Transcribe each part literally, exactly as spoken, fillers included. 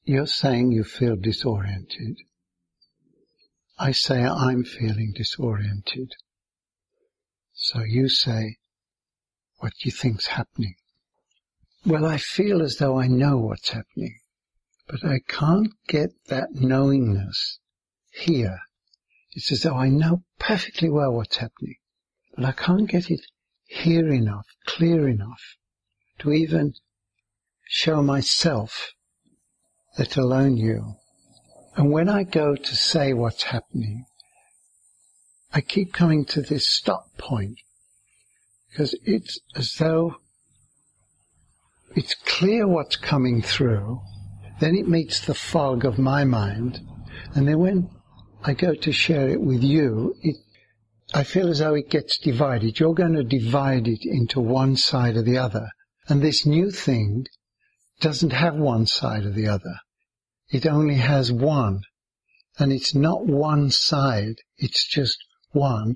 You're saying you feel disoriented. I say I'm feeling disoriented. So you say what you think's happening. Well, I feel as though I know what's happening, but I can't get that knowingness here. It's as though I know perfectly well what's happening, but I can't get it here enough, clear enough, to even show myself, let alone you. And when I go to say what's happening, I keep coming to this stop point, because it's as though it's clear what's coming through, then it meets the fog of my mind, and then when I go to share it with you, it, I feel as though it gets divided. You're going to divide it into one side or the other, and this new thing doesn't have one side or the other. It only has one, and it's not one side, it's just one,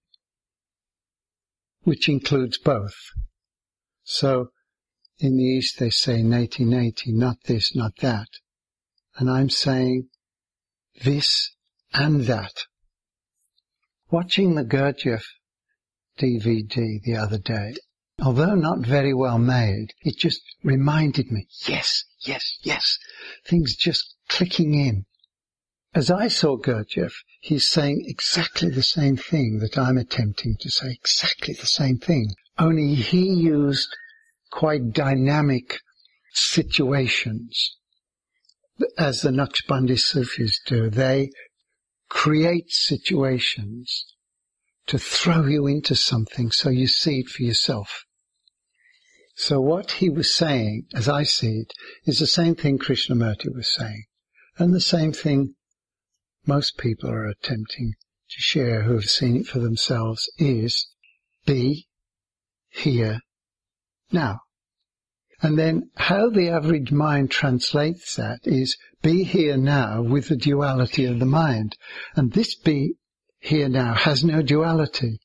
which includes both. So, in the East they say neti neti, not this, not that. And I'm saying this and that. Watching the Gurdjieff D V D the other day, although not very well made, it just reminded me, yes, yes, yes, things just clicking in. As I saw Gurdjieff, he's saying exactly the same thing that I'm attempting to say, exactly the same thing. Only he used quite dynamic situations, as the Naqshbandi Sufis do. They create situations to throw you into something so you see it for yourself. So what he was saying, as I see it, is the same thing Krishnamurti was saying, and the same thing most people are attempting to share who have seen it for themselves, is be here now. And then how the average mind translates that is be here now with the duality of the mind. And this be here now has no duality.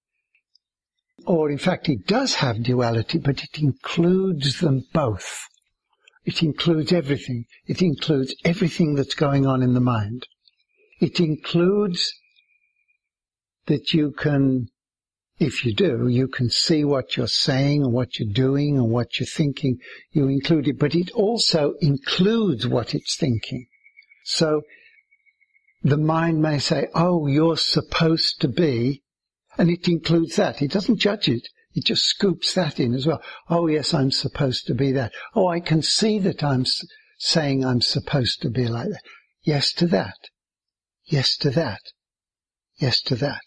Or in fact it does have duality, but it includes them both. It includes everything. It includes everything that's going on in the mind. It includes that you can, if you do, you can see what you're saying and what you're doing and what you're thinking. You include it, but it also includes what it's thinking. So the mind may say, oh, you're supposed to be, and it includes that. It doesn't judge it. It just scoops that in as well. Oh, yes, I'm supposed to be that. Oh, I can see that I'm saying I'm supposed to be like that. Yes to that. Yes to that. Yes to that.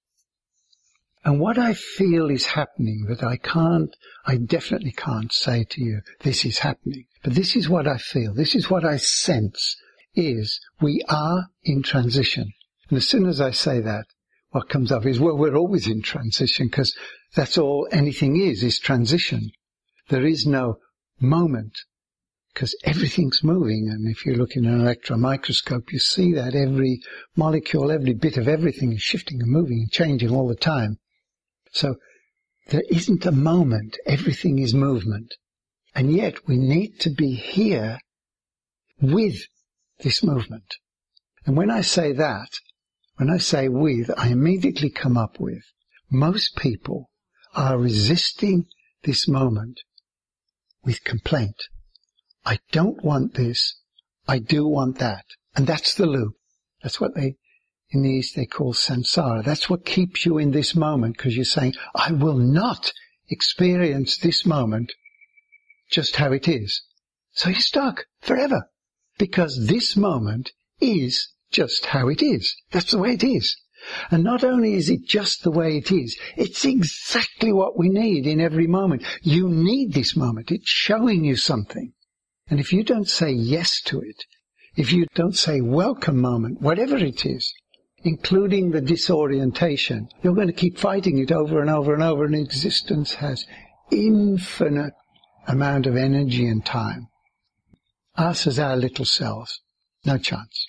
And what I feel is happening that I can't, I definitely can't say to you, this is happening. But this is what I feel, this is what I sense, is we are in transition. And as soon as I say that, what comes up is, well, we're always in transition, because that's all anything is, is transition. There is no moment, because everything's moving. And if you look in an electron microscope, you see that every molecule, every bit of everything is shifting and moving and changing all the time. So there isn't a moment, everything is movement. And yet we need to be here with this movement. And when I say that, when I say with, I immediately come up with, most people are resisting this moment with complaint. I don't want this, I do want that. And that's the loop. That's what they, in the East they call samsara. That's what keeps you in this moment, because you're saying, I will not experience this moment just how it is. So you're stuck forever, because this moment is just how it is. That's the way it is. And not only is it just the way it is, it's exactly what we need in every moment. You need this moment. It's showing you something. And if you don't say yes to it, if you don't say welcome moment, whatever it is, including the disorientation, you're going to keep fighting it over and over and over, and existence has infinite amount of energy and time. Us as our little selves, no chance.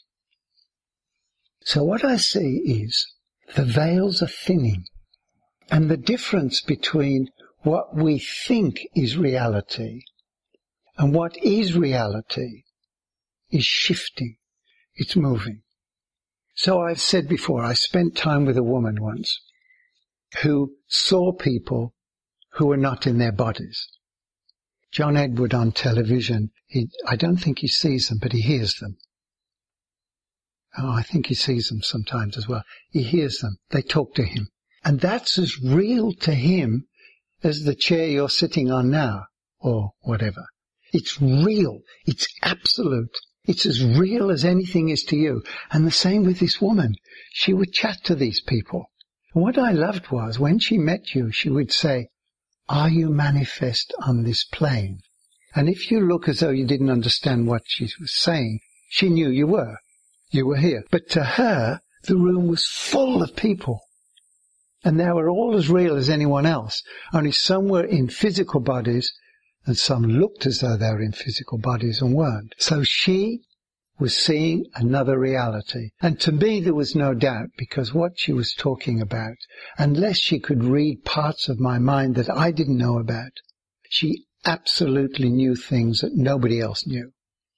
So what I see is the veils are thinning, and the difference between what we think is reality and what is reality is shifting. It's moving. So I've said before, I spent time with a woman once who saw people who were not in their bodies. John Edward on television, he, I don't think he sees them, but he hears them. Oh, I think he sees them sometimes as well. He hears them. They talk to him. And that's as real to him as the chair you're sitting on now, or whatever. It's real. It's absolute. It's as real as anything is to you. And the same with this woman. She would chat to these people. And what I loved was, when she met you, she would say, "Are you manifest on this plane?" And if you look as though you didn't understand what she was saying, she knew you were. You were here. But to her, the room was full of people. And they were all as real as anyone else. Only some were in physical bodies, and some looked as though they were in physical bodies and weren't. So she was seeing another reality. And to me there was no doubt, because what she was talking about, unless she could read parts of my mind that I didn't know about, she absolutely knew things that nobody else knew.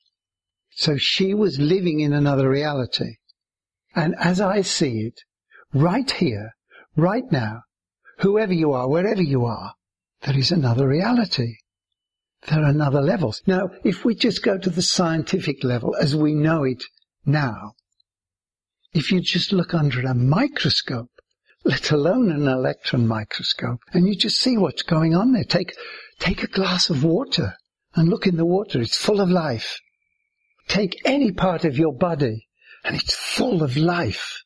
So she was living in another reality. And as I see it, right here, right now, whoever you are, wherever you are, there is another reality. There are another levels. Now, if we just go to the scientific level as we know it now, if you just look under a microscope, let alone an electron microscope, and you just see what's going on there. Take, take a glass of water and look in the water. It's full of life. Take any part of your body and it's full of life.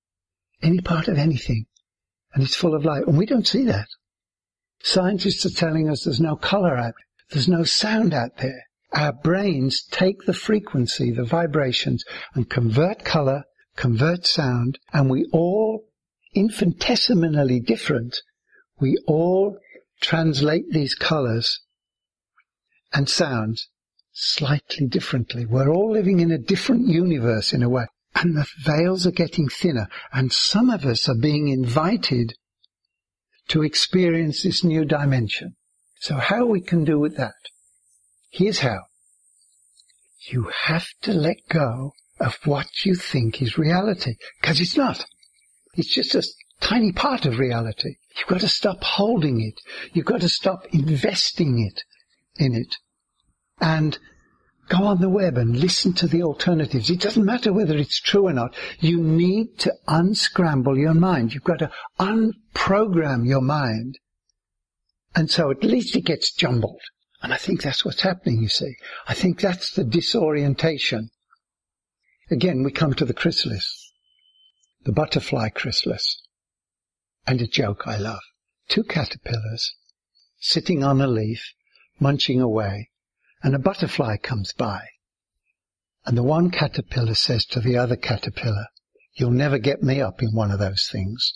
Any part of anything and it's full of life. And we don't see that. Scientists are telling us there's no color out there. There's no sound out there. Our brains take the frequency, the vibrations, and convert color, convert sound, and we all, infinitesimally different, we all translate these colors and sounds slightly differently. We're all living in a different universe in a way. And the veils are getting thinner. And some of us are being invited to experience this new dimension. So how we can do with that? Here's how. You have to let go of what you think is reality. Because it's not. It's just a tiny part of reality. You've got to stop holding it. You've got to stop investing it in it. And go on the web and listen to the alternatives. It doesn't matter whether it's true or not. You need to unscramble your mind. You've got to unprogram your mind. And so at least it gets jumbled. And I think that's what's happening, you see. I think that's the disorientation. Again, we come to the chrysalis, the butterfly chrysalis. And a joke I love. Two caterpillars sitting on a leaf, munching away, and a butterfly comes by. And the one caterpillar says to the other caterpillar, "You'll never get me up in one of those things."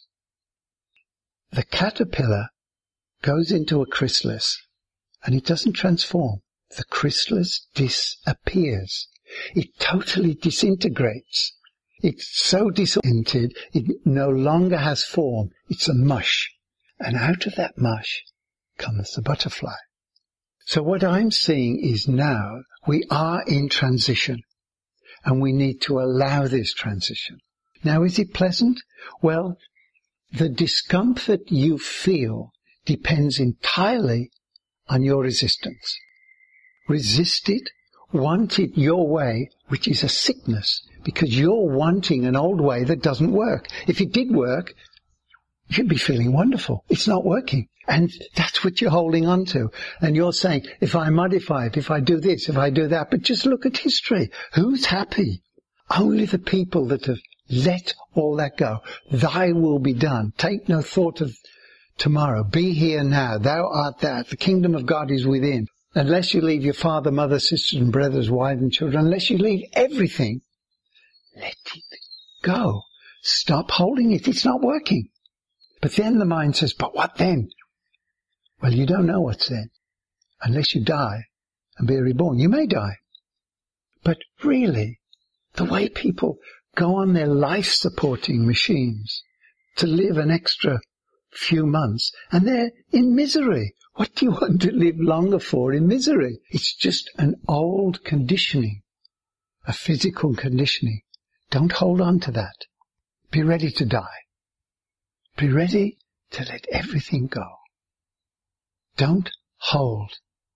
The caterpillar goes into a chrysalis, and it doesn't transform. The chrysalis disappears. It totally disintegrates. It's so disoriented, it no longer has form. It's a mush. And out of that mush comes the butterfly. So what I'm seeing is now we are in transition, and we need to allow this transition. Now, is it pleasant? Well, the discomfort you feel depends entirely on your resistance. Resist it, want it your way, which is a sickness, because you're wanting an old way that doesn't work. If it did work, you'd be feeling wonderful. It's not working. And that's what you're holding on to. And you're saying, if I modify it, if I do this, if I do that. But just look at history. Who's happy? Only the people that have let all that go. Thy will be done. Take no thought of tomorrow. Be here now. Thou art that. The kingdom of God is within. Unless you leave your father, mother, sisters and brothers, wife and children, unless you leave everything, let it go. Stop holding it. It's not working. But then the mind says, but what then? Well, you don't know what's then, unless you die and be reborn. You may die. But really, the way people go on their life-supporting machines to live an extra few months, and they're in misery. What do you want to live longer for in misery? It's just an old conditioning a physical conditioning. Don't hold on to that. Be ready to die. Be ready to let everything go. Don't hold.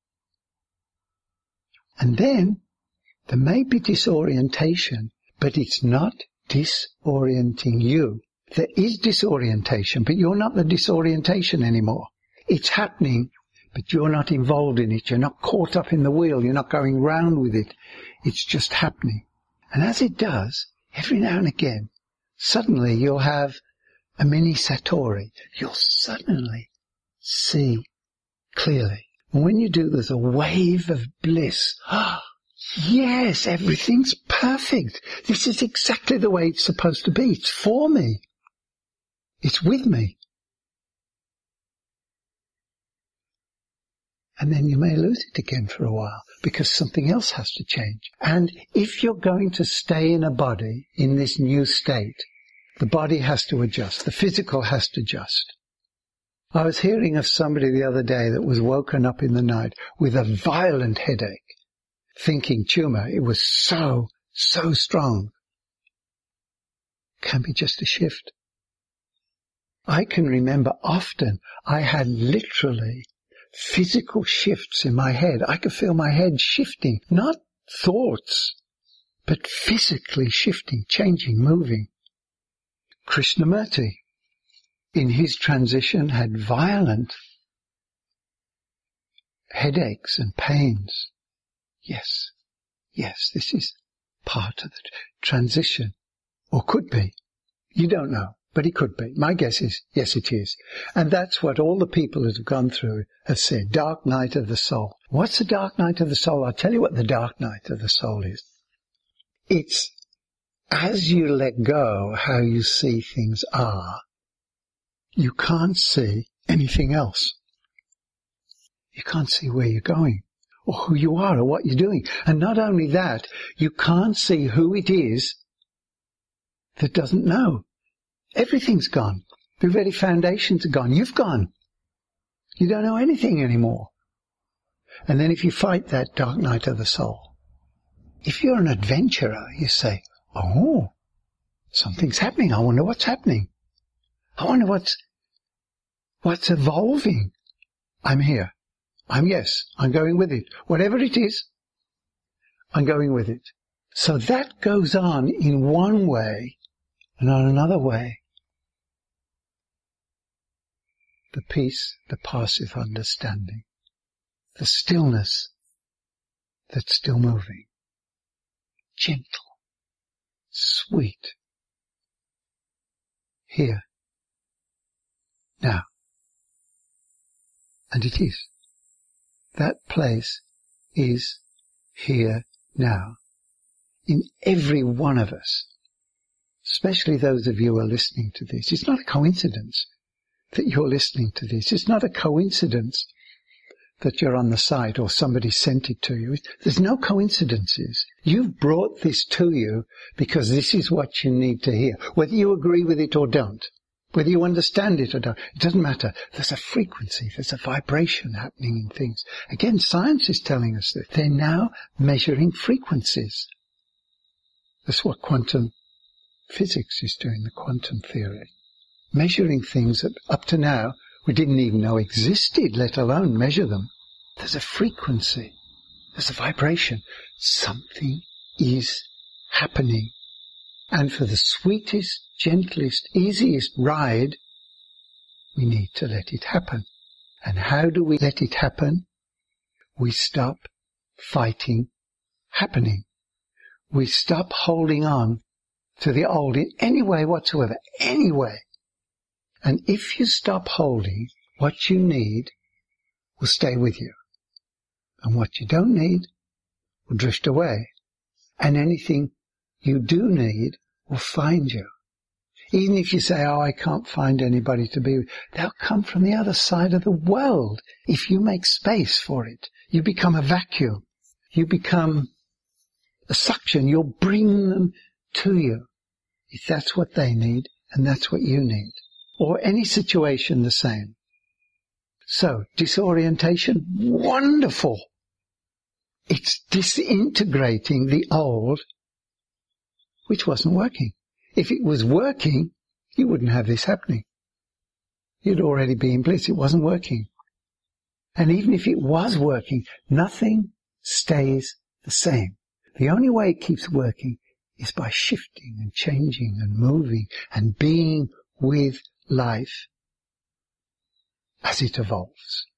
And then there may be disorientation, but it's not disorienting you. There is disorientation, but you're not the disorientation anymore. It's happening, but you're not involved in it. You're not caught up in the wheel. You're not going round with it. It's just happening. And as it does, every now and again, suddenly you'll have a mini Satori. You'll suddenly see clearly. And when you do, there's a wave of bliss. Ah, yes, everything's perfect. This is exactly the way it's supposed to be. It's for me. It's with me. And then you may lose it again for a while because something else has to change. And if you're going to stay in a body in this new state, the body has to adjust. The physical has to adjust. I was hearing of somebody the other day that was woken up in the night with a violent headache, thinking tumor. It was so, so strong. Can be just a shift. I can remember often I had literally physical shifts in my head. I could feel my head shifting, not thoughts, but physically shifting, changing, moving. Krishnamurti, in his transition, had violent headaches and pains. Yes, yes, this is part of the transition, or could be. You don't know. But it could be. My guess is, yes, it is. And that's what all the people that have gone through have said. Dark night of the soul. What's the dark night of the soul? I'll tell you what the dark night of the soul is. It's as you let go how you see things are, you can't see anything else. You can't see where you're going or who you are or what you're doing. And not only that, you can't see who it is that doesn't know. Everything's gone. The very foundations are gone. You've gone. You don't know anything anymore. And then if you fight that dark night of the soul, if you're an adventurer, you say, oh, something's happening. I wonder what's happening. I wonder what's, what's evolving. I'm here. I'm yes. I'm going with it. Whatever it is, I'm going with it. So that goes on in one way and on another way. The peace, the passive understanding, the stillness that's still moving, gentle, sweet, here, now. And it is. That place is here now, in every one of us, especially those of you who are listening to this. It's not a coincidence that you're listening to this. It's not a coincidence that you're on the site or somebody sent it to you. There's no coincidences. You've brought this to you because this is what you need to hear. Whether you agree with it or don't, whether you understand it or don't, it doesn't matter. There's a frequency, there's a vibration happening in things. Again, science is telling us that they're now measuring frequencies. That's what quantum physics is doing, the quantum theory. Measuring things that up to now we didn't even know existed, let alone measure them. There's a frequency. There's a vibration. Something is happening. And for the sweetest, gentlest, easiest ride, we need to let it happen. And how do we let it happen? We stop fighting happening. We stop holding on to the old in any way whatsoever, any way. And if you stop holding, what you need will stay with you. And what you don't need will drift away. And anything you do need will find you. Even if you say, oh, I can't find anybody to be with, they'll come from the other side of the world. If you make space for it, you become a vacuum. You become a suction. You'll bring them to you. If that's what they need, and that's what you need. Or any situation the same. So, disorientation, wonderful. It's disintegrating the old which wasn't working. If it was working, you wouldn't have this happening. You'd already be in bliss. It wasn't working. And even if it was working, nothing stays the same. The only way it keeps working is by shifting and changing and moving and being with life as it evolves.